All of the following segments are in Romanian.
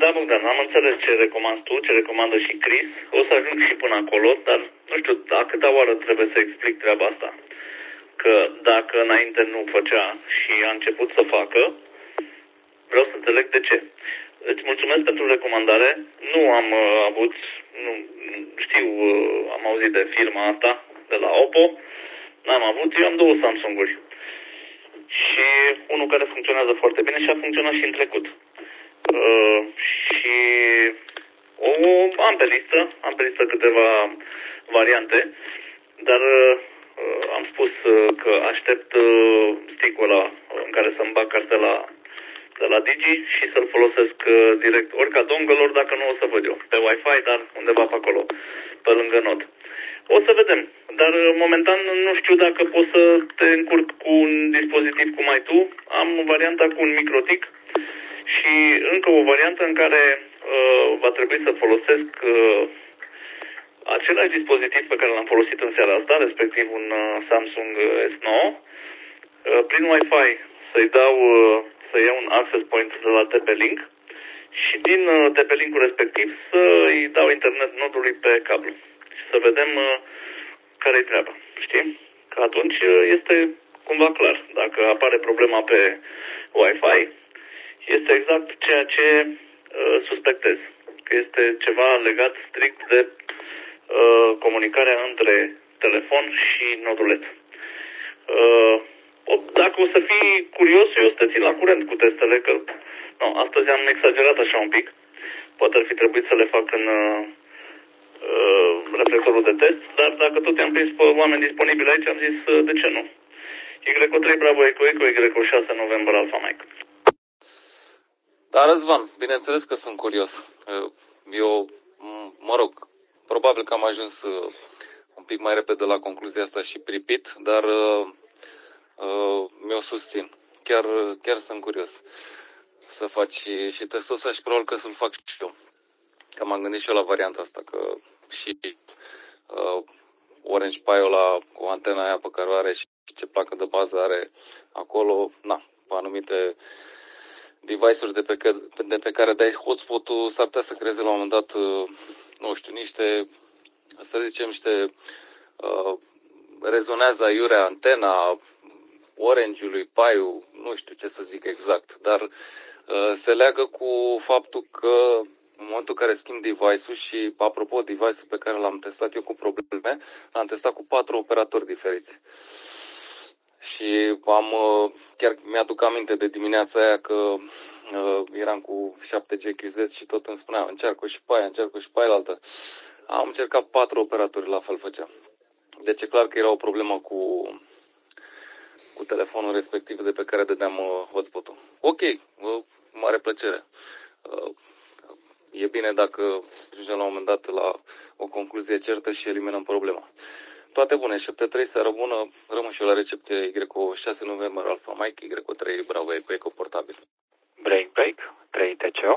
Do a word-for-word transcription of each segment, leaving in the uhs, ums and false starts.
Da, Bogdan, am înțeles ce recomand tu, ce recomandă și Chris. O să ajung și până acolo, dar nu știu, a câta oară trebuie să explic treaba asta. Că dacă înainte nu făcea și a început să facă, vreau să înțeleg de ce. Îți mulțumesc pentru recomandare. Nu am uh, avut, nu știu, uh, am auzit de firma asta, de la Oppo. N-am avut, eu am două Samsung-uri. Și unul care funcționează foarte bine și a funcționat și în trecut. Uh, și o, am pe listă, am pe listă câteva variante, dar uh, am spus uh, că aștept uh, stick-ul ăla în care să-mi bag cartela de la Digi și să-l folosesc uh, direct, ori ca dongle, ori dacă nu o să văd eu, pe Wi-Fi, dar undeva pe acolo, pe lângă nod. O să vedem, dar uh, momentan nu știu dacă poți să te încurc cu un dispozitiv cum ai tu. Am varianta cu un microtic și încă o variantă în care uh, va trebui să folosesc uh, același dispozitiv pe care l-am folosit în seara asta, respectiv un uh, Samsung S nouă, uh, prin Wi-Fi să-i dau, uh, să iau un access point de la T P-Link și din uh, T P-Link-ul respectiv să-i dau internet nodului pe cablu și să vedem uh, care-i treaba, știi? Că atunci uh, este cumva clar. Dacă apare problema pe Wi-Fi, este exact ceea ce uh, suspectez, că este ceva legat strict de uh, comunicarea între telefon și noduleț. Uh, dacă o să fii curios, eu o să te țin la curent cu testele, că no, astăzi am exagerat așa un pic. Poate ar fi trebuit să le fac în uh, reflectorul de test, dar dacă tot i-am prins pe oameni disponibili aici, am zis uh, de ce nu. Y O trei Bravo Eco Eco, Y O șase November Alpha Mike. Da, Răzvan, bineînțeles că sunt curios. Eu, mă rog, probabil că am ajuns un pic mai repede la concluzia asta și pripit, dar uh, uh, mi-o susțin. Chiar, chiar sunt curios să faci și, și testul ăsta și probabil că să-l fac și eu. Că m-am gândit și eu la varianta asta, că și uh, Orange Pie ăla cu antena aia pe care o are și ce placă de bază are acolo, na, pe anumite device-uri de pe, că, de pe care dai hotspot-ul, s-ar putea să creeze la un moment dat, nu știu, niște, să zicem, niște, uh, rezonează aiurea antena Orange-ului, Pi-ul, nu știu ce să zic exact, dar uh, se leagă cu faptul că în momentul în care schimb device-ul și, apropo, device-ul pe care l-am testat eu cu probleme, l-am testat cu patru operatori diferiți. Și am, chiar mi-aduc aminte de dimineața aia că uh, eram cu șapte G Q Z și tot îmi spunea, încearcă și pe aia, încearcă și pe aia altă. Am încercat patru operatori, la fel făcea. Deci e clar că era o problemă cu, cu telefonul respectiv de pe care dădeam uh, hotspot-ul. Ok, uh, mare plăcere. Uh, e bine dacă ajungem la un moment dat la o concluzie certă și eliminăm problema. Toate bune, șapte trei, seară bună, rămân și eu la recepție Y O șase November Alpha Mike, Y O trei Bravo Eco Eco portabil. Break, break, trei T C O.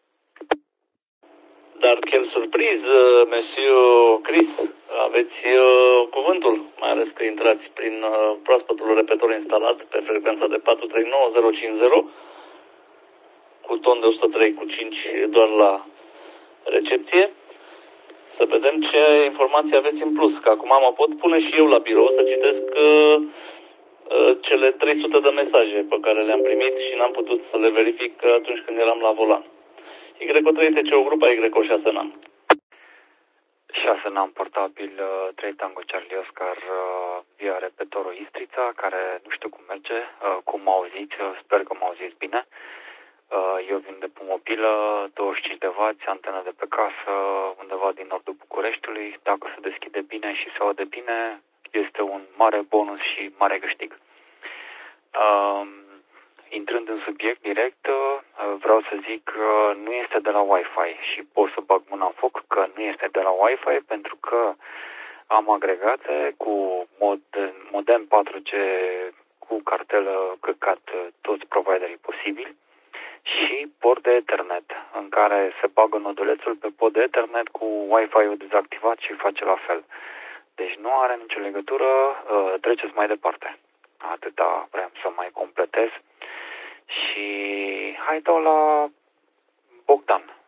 Dar quel surprise, uh, monsieur Chris, aveți uh, cuvântul, mai ales că intrați prin uh, proaspătul repetor instalat pe frecvența de patru trei nouă zero cinci zero cu ton de o sută trei cu cinci doar la recepție. Să vedem ce informații aveți în plus, că acum mă pot pune și eu la birou să citesc uh, uh, cele trei sute de mesaje pe care le-am primit și n-am putut să le verific atunci când eram la volan. Y O trei T C O grupa Y O șase N A M. șase N A M portabil, trei Tango Charlie Oscar via repetorul Istrița, care nu știu cum merge, cum mă auziți, sper că mă auziți bine. Eu vin de pe mobilă, douăzeci și cinci de wați, antenă de pe casă, undeva din nordul Bucureștiului. Dacă se deschide bine și se aude bine, este un mare bonus și mare câștig. Uh, intrând în subiect direct, uh, vreau să zic că nu este de la Wi-Fi și pot să bag mâna în foc că nu este de la Wi-Fi pentru că am agregate cu mod, modem patru G cu cartelă căcat toți providerii posibili și port de Ethernet, în care se bagă nodulețul pe pod de Ethernet cu Wi-Fi-ul dezactivat și face la fel. Deci nu are nicio legătură, uh, treceți mai departe. Atâta vreau să mai completez. Și hai dau la Bogdan.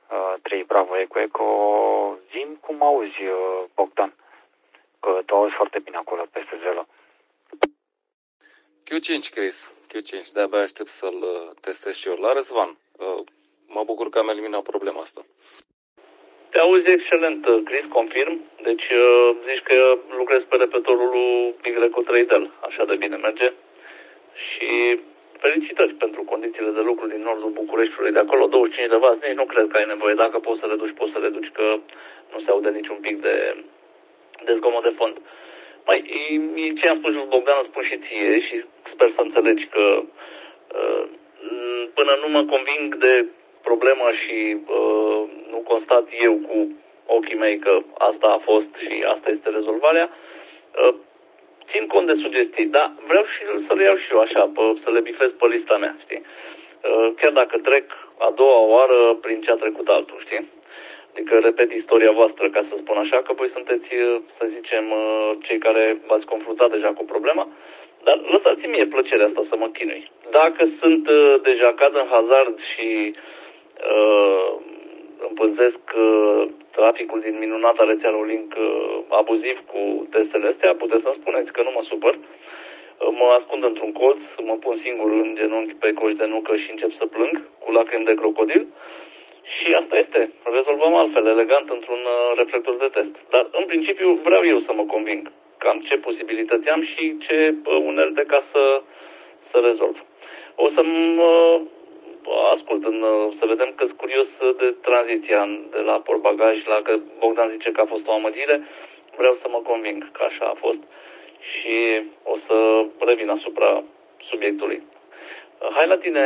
trei Bravo Eco Eco. Zi-mi cum auzi, Bogdan, că tu auzi foarte bine acolo peste Zelo. Q cinci, Chris. Q cinci, de-abia aștept să-l testez și eu. La Răzvan, mă bucur că am eliminat problema asta. Te auzi excelent, Chris, confirm. Deci zici că lucrezi pe repetorul Y trei D L. Așa de bine merge. Și felicitări pentru condițiile de lucru din nordul Bucureștiului. De acolo douăzeci și cinci de vați, nici nu cred că ai nevoie. Dacă poți să reduci, poți să reduci, că nu se aude niciun pic de, de zgomot de fond. Mai, ce am spus lui Bogdan, spun și ție și sper să înțelegi că până nu mă conving de problemă și uh, nu constat eu cu ochii mei că asta a fost și asta este rezolvarea, uh, țin cont de sugestii, dar vreau și să le iau și eu așa, pă, să le bifez pe lista mea, știi? Uh, chiar dacă trec a doua oară prin ce a trecut altul, știi? Adică repet istoria voastră, ca să spun așa, că voi sunteți, să zicem, cei care v-ați confruntat deja cu problema, dar lăsați-mi mie plăcerea asta să mă chinui. Dacă sunt deja cad în hazard și uh, împânzesc uh, traficul din minunata rețea Rolink uh, abuziv cu testele astea, puteți să-mi spuneți că nu mă supăr. Uh, mă ascund într-un colț, mă pun singur în genunchi pe coș de nucă și încep să plâng cu lacrimi de crocodil. Și asta este. Rezolvăm altfel, elegant, într-un uh, reflector de test. Dar, în principiu, vreau eu să mă conving cam ce posibilități am și ce uh, unelte ca să, să rezolv. O să-mi uh, ascult, în, uh, să vedem că-s curios de tranziția de la portbagaj la că Bogdan zice că a fost o amăgire. Vreau să mă conving că așa a fost și o să revin asupra subiectului. Uh, hai la tine,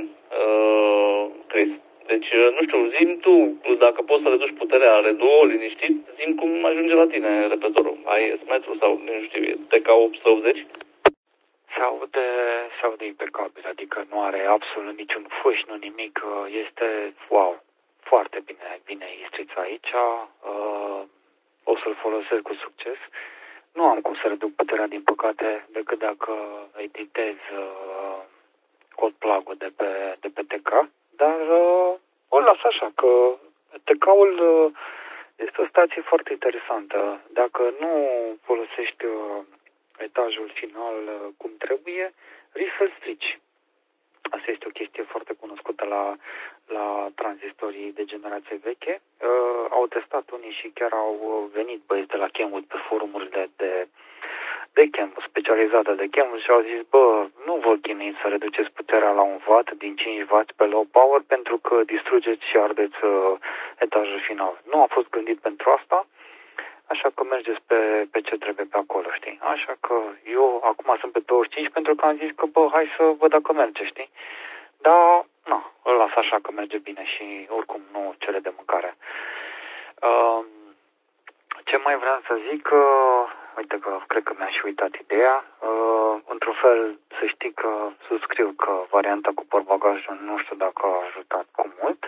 uh, Chris. Deci, nu știu, zi-mi tu, dacă poți să reduci puterea, redu-o, liniștit, zi-mi cum ajunge la tine repetorul. Ai S-metru sau, nu știu, T K opt sute optzeci? Se aude, se aude impecabil, adică nu are absolut niciun fâș, nu nimic, este, wow, foarte bine, bine istrița aici, uh, o să-l folosesc cu succes. Nu am cum să reduc puterea, din păcate, decât dacă editez uh, cod plug-ul de pe, de pe T K. Dar uh, o las așa, că T K-ul uh, este o stație foarte interesantă. Dacă nu folosești uh, etajul final uh, cum trebuie, risci să-l strici. Asta este o chestie foarte cunoscută la, la tranzistorii de generație veche. Uh, au testat unii și chiar au venit băieți de la Kenwood pe forumurile de de Kenwood, specializată de Kenwood, și au zis, bă, nu vă chinuiți să reduceți puterea la un watt din cinci watt pe low power pentru că distrugeți și ardeți uh, etajul final. Nu a fost gândit pentru asta, așa că mergeți pe, pe ce trebuie pe acolo, știi? Așa că eu acum sunt pe douăzeci și cinci pentru că am zis că, bă, hai să văd dacă merge, știi? Dar, nu, îl las așa că merge bine și oricum nu cere de mâncare. Uh, ce mai vreau să zic, uh, uite că cred că mi-am și uitat ideea. Uh, într-un fel, să știi că subscriu că varianta cu portbagajul nu știu dacă a ajutat cu mult,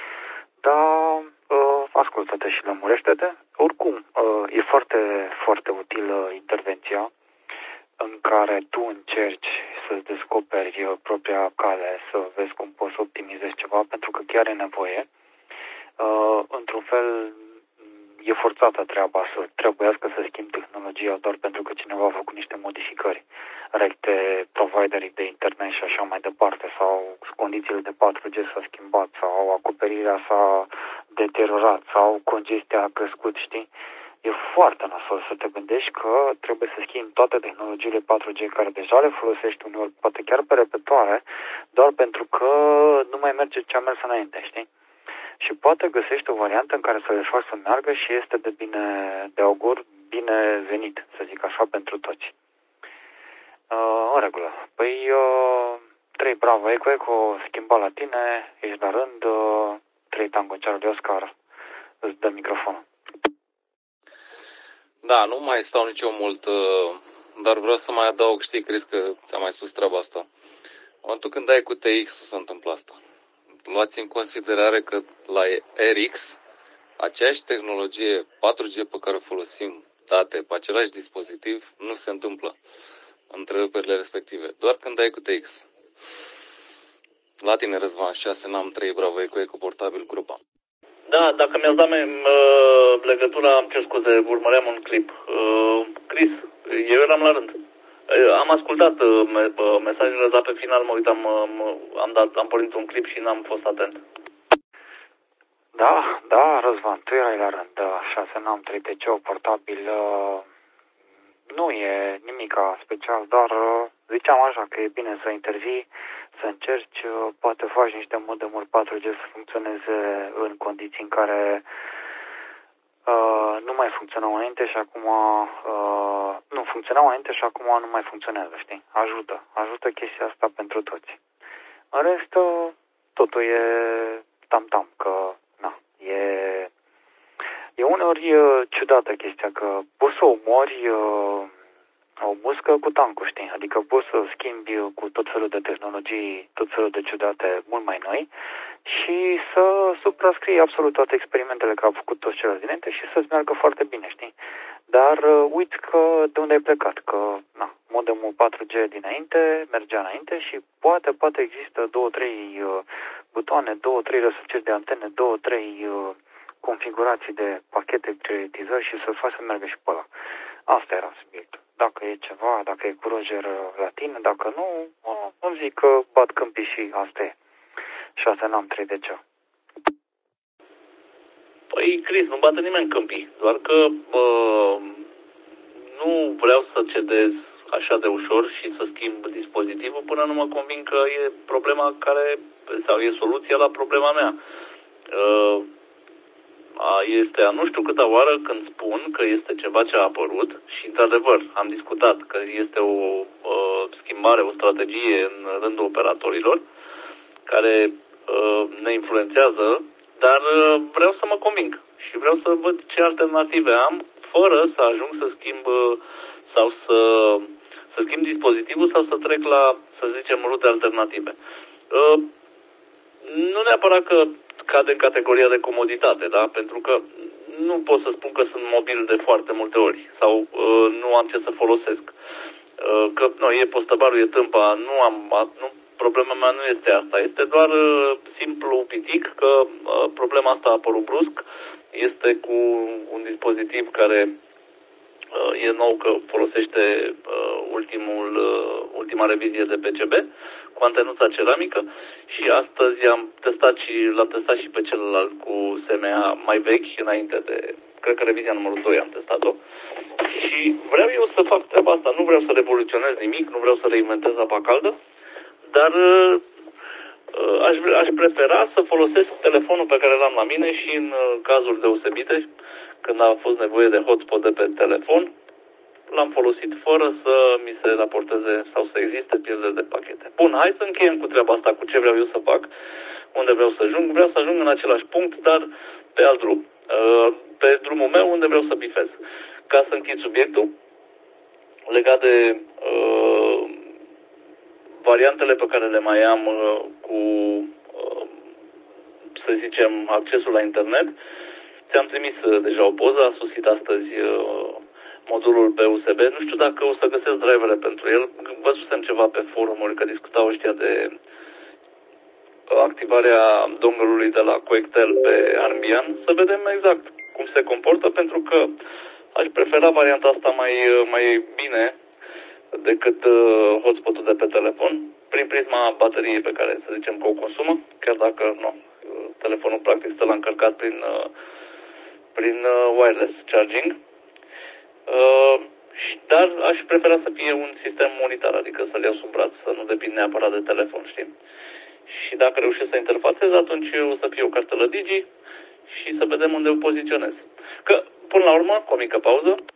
dar uh, ascultă-te și lămurește-te. Oricum, uh, e foarte, foarte utilă intervenția în care tu încerci să-ți descoperi propria cale, să vezi cum poți să optimizezi ceva, pentru că chiar e nevoie. Uh, într-un fel, e forțată treaba să trebuiască să schimbi tehnologia doar pentru că cineva a făcut niște modificări. Recte, providerii de internet și așa mai departe, sau condițiile de patru G s-au schimbat, sau acoperirea s-a deteriorat, sau congestia a crescut, știi? E foarte nasol să te gândești că trebuie să schimbi toate tehnologiile patru G care deja le folosești uneori, poate chiar pe repetoare, doar pentru că nu mai merge ce a mers înainte, știi? Și poate găsești o variantă în care să le faci să meargă și este de bine, de augur, bine venit, să zic așa, pentru toți. Uh, în regulă. Păi, uh, trei Bravo Eco Eco, schimba la tine, ești la rând, uh, trei Tango Charlie Oscar, îți dă microfonul. Da, nu mai stau nici eu mult, uh, dar vreau să mai adaug, știi, crezi că ți-am mai spus treaba asta. În momentul când dai cu T X-ul se întâmplă asta. Luați în considerare că la R X, aceeași tehnologie patru G pe care o folosim, date pe același dispozitiv, nu se întâmplă întreruperile respective. Doar când dai cu T X. La tine, Răzvan, șase N A M trei Bravo Eco Eco portabil grupa. Da, dacă mi-ați dat uh, legătura, am cer scuze, urmăream un clip. Uh, Chris, eu eram la rând. Uh, am ascultat uh, me uh, mesajele, dar pe final mă uitam, uh, am, dat, am pornit un clip și n-am fost atent. Da, da, Răzvan, tu erai la rând. șase N A M trei T C, portabil. Uh, nu e nimica special, dar uh, ziceam așa că e bine să intervii, să încerci, uh, poate faci niște modemuri patru G să funcționeze în condiții în care uh, nu mai funcționau înainte și acum uh, nu funcționau înainte și acum nu mai funcționează, știi? Ajută, ajută chestia asta pentru toți. În rest, uh, totul e tam-tam, că na, e E uneori uh, ciudată chestia că poți să omori uh, o muscă cu tancul, știi? Adică poți să schimbi cu tot felul de tehnologii, tot felul de ciudate mult mai noi și să suprascrii absolut toate experimentele care au făcut toți ceilalți dinainte și să-ți meargă foarte bine, știi? Dar uh, uite că de unde ai plecat, că na, modemul patru G dinainte mergea înainte și poate, poate există două, trei uh, butoane, două, trei răsuciri de antene, două, trei uh, configurații de pachete prioritizări și să-l faci să meargă și pe ăla. Asta era subiectul. Dacă e ceva, dacă e cu Roger la tine, dacă nu, îmi zic că bat câmpii și asta e. șase N A M trei T C. Păi, Chris, nu bate nimeni câmpii, doar că bă, nu vreau să cedez așa de ușor și să schimb dispozitivul până nu mă convin că e problema care, sau e soluția la problema mea. Uh, Este a nu știu câta oară când spun că este ceva ce a apărut și, într-adevăr, am discutat că este o uh, schimbare, o strategie în rândul operatorilor care uh, ne influențează, dar uh, vreau să mă conving și vreau să văd ce alternative am fără să ajung să schimb uh, sau să, să schimb dispozitivul sau să trec la, să zicem, rute alternative. Uh, nu neapărat că cade în categoria de comoditate, da? Pentru că nu pot să spun că sunt mobil de foarte multe ori sau uh, nu am ce să folosesc. Uh, că nu, e postăbarul, e tâmpa, nu am, nu, problema mea nu este asta. Este doar uh, simplu pitic că uh, problema asta a apărut brusc. Este cu un dispozitiv care uh, e nou, că folosește uh, ultimul, uh, ultima revizie de P C B cu antenuța ceramică și astăzi am testat și l-am testat și pe celălalt cu S M A mai vechi, înainte de, cred că revizia numărul doi am testat-o. Și vreau eu să fac treaba asta, nu vreau să revoluționez nimic, nu vreau să reinventez apa caldă, dar uh, aș, aș prefera să folosesc telefonul pe care l-am la mine și în uh, cazuri deosebite, când a fost nevoie de hotspot de pe telefon, l-am folosit fără să mi se raporteze sau să existe pierderi de pachete. Bun, hai să încheiem cu treaba asta, cu ce vreau eu să fac, unde vreau să ajung. Vreau să ajung în același punct, dar pe alt drum. Pe drumul meu, unde vreau să bifez. Ca să închid subiectul, legat de uh, variantele pe care le mai am uh, cu, uh, să zicem, accesul la internet, ți-am trimis uh, deja o poză, a sosit astăzi uh, modulul pe U S B. Nu știu dacă o să găsesc drivere pentru el. Văzusem ceva pe forumuri, că discutau ăștia de activarea dongle-ului de la Coectel pe Armbian. Să vedem exact cum se comportă, pentru că aș prefera varianta asta mai, mai bine decât uh, hotspot-ul de pe telefon, prin prisma bateriei pe care să zicem că o consumă, chiar dacă nu, telefonul practic stă la încărcat prin, uh, prin uh, wireless charging. Uh, dar aș prefera să fie un sistem unitar, adică să-l iau sub braț, să nu depind neapărat de telefon, știi? Și dacă reușesc să interfațez, atunci o să fie o cartelă Digi și să vedem unde o poziționez. Că, până la urmă, cu o mică pauză,